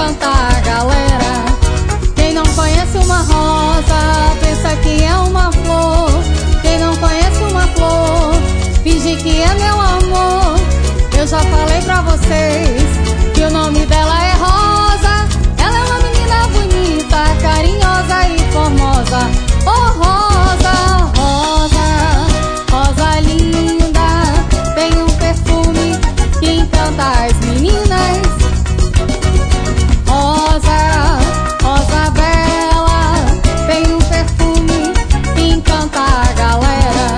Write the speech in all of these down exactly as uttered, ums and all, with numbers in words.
encanta a galera. Quem não conhece uma rosa pensa que é uma flor. Quem não conhece uma flor finge que é meu amor. Eu já falei pra vocês que o nome dela é Rosa. Ela é uma menina bonita, carinhosa e formosa. Oh, Rosa, Rosa, Rosa linda, tem um perfume que encanta as meninas. Rosa, Rosa bela, tem um perfume que encanta a galera.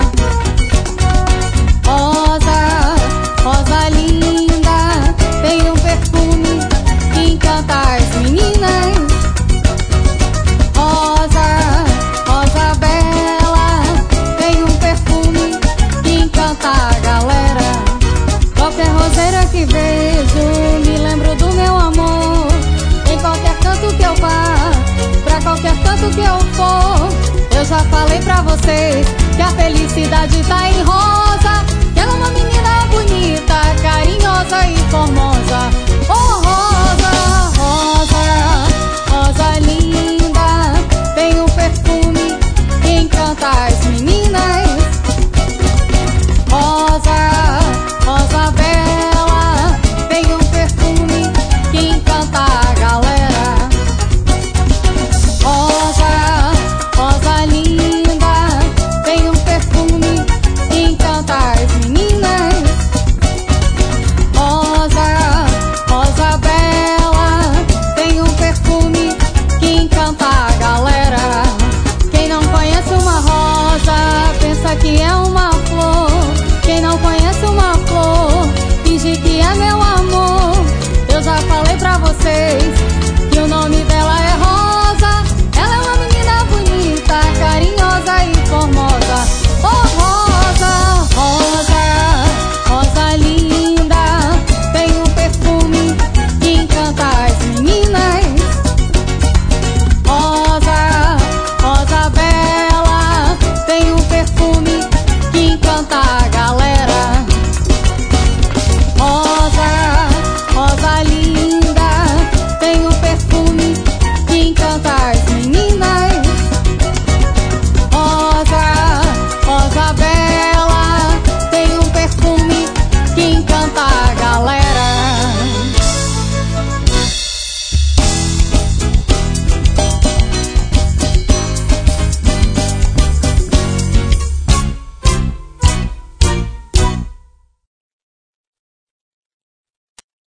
Rosa, Rosa linda, tem um perfume que encanta as meninas. Rosa, Rosa bela, tem um perfume que encanta a galera. Qualquer roseira que vejo me lembro do meu amor. Em qualquer canto que eu vá, pra qualquer canto que eu for, eu já falei pra vocês que a felicidade tá em Rosa. Que ela é uma menina bonita, carinhosa e formosa.